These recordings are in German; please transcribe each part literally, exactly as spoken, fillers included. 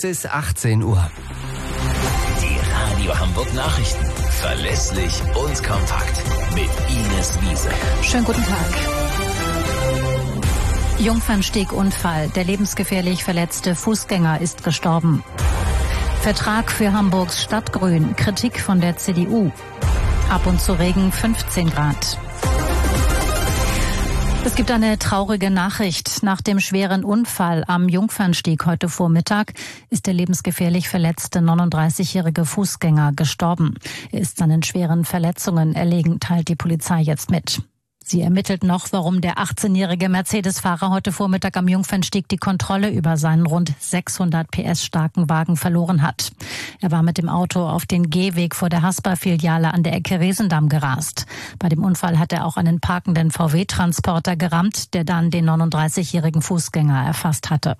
Es ist achtzehn Uhr. Die Radio Hamburg Nachrichten. Verlässlich und kompakt. Mit Ines Wiese. Schönen guten Tag. Jungfernstieg-Unfall. Der lebensgefährlich verletzte Fußgänger ist gestorben. Vertrag für Hamburgs Stadtgrün. Kritik von der C D U. Ab und zu Regen, fünfzehn Grad. Es gibt eine traurige Nachricht. Nach dem schweren Unfall am Jungfernstieg heute Vormittag ist der lebensgefährlich verletzte neununddreißigjährige Fußgänger gestorben. Er ist seinen schweren Verletzungen erlegen, teilt die Polizei jetzt mit. Sie ermittelt noch, warum der achtzehnjährige Mercedes-Fahrer heute Vormittag am Jungfernstieg die Kontrolle über seinen rund sechshundert P S starken Wagen verloren hat. Er war mit dem Auto auf den Gehweg vor der Haspa-Filiale an der Ecke Resendamm gerast. Bei dem Unfall hat er auch einen parkenden V W-Transporter gerammt, der dann den neununddreißigjährigen Fußgänger erfasst hatte.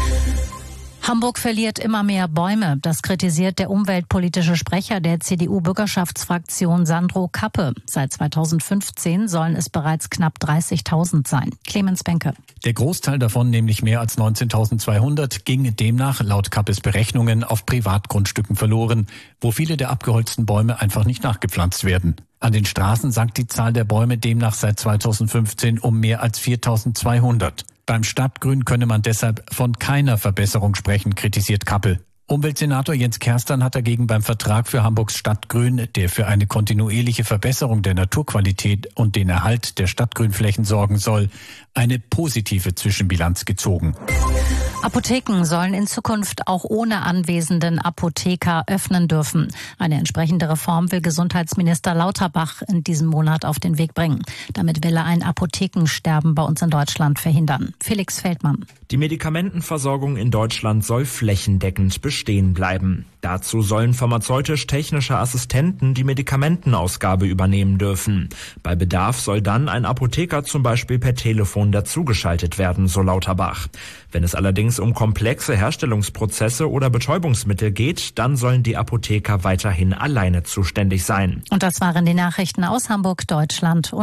Hamburg verliert immer mehr Bäume. Das kritisiert der umweltpolitische Sprecher der C D U-Bürgerschaftsfraktion Sandro Kappe. Seit zweitausendfünfzehn sollen es bereits knapp dreißigtausend sein. Clemens Benke. Der Großteil davon, nämlich mehr als neunzehntausendzweihundert, ging demnach laut Kappes Berechnungen auf Privatgrundstücken verloren, wo viele der abgeholzten Bäume einfach nicht nachgepflanzt werden. An den Straßen sank die Zahl der Bäume demnach seit zweitausendfünfzehn um mehr als viertausendzweihundert. Beim Stadtgrün könne man deshalb von keiner Verbesserung sprechen, kritisiert Kappel. Umweltsenator Jens Kerstern hat dagegen beim Vertrag für Hamburgs Stadtgrün, der für eine kontinuierliche Verbesserung der Naturqualität und den Erhalt der Stadtgrünflächen sorgen soll, eine positive Zwischenbilanz gezogen. Apotheken sollen in Zukunft auch ohne anwesenden Apotheker öffnen dürfen. Eine entsprechende Reform will Gesundheitsminister Lauterbach in diesem Monat auf den Weg bringen. Damit will er ein Apothekensterben bei uns in Deutschland verhindern. Felix Feldmann. Die Medikamentenversorgung in Deutschland soll flächendeckend bestehen bleiben. Dazu sollen pharmazeutisch-technische Assistenten die Medikamentenausgabe übernehmen dürfen. Bei Bedarf soll dann ein Apotheker zum Beispiel per Telefon dazugeschaltet werden, so Lauterbach. Wenn es allerdings um komplexe Herstellungsprozesse oder Betäubungsmittel geht, dann sollen die Apotheker weiterhin alleine zuständig sein. Und das waren die Nachrichten aus Hamburg, Deutschland und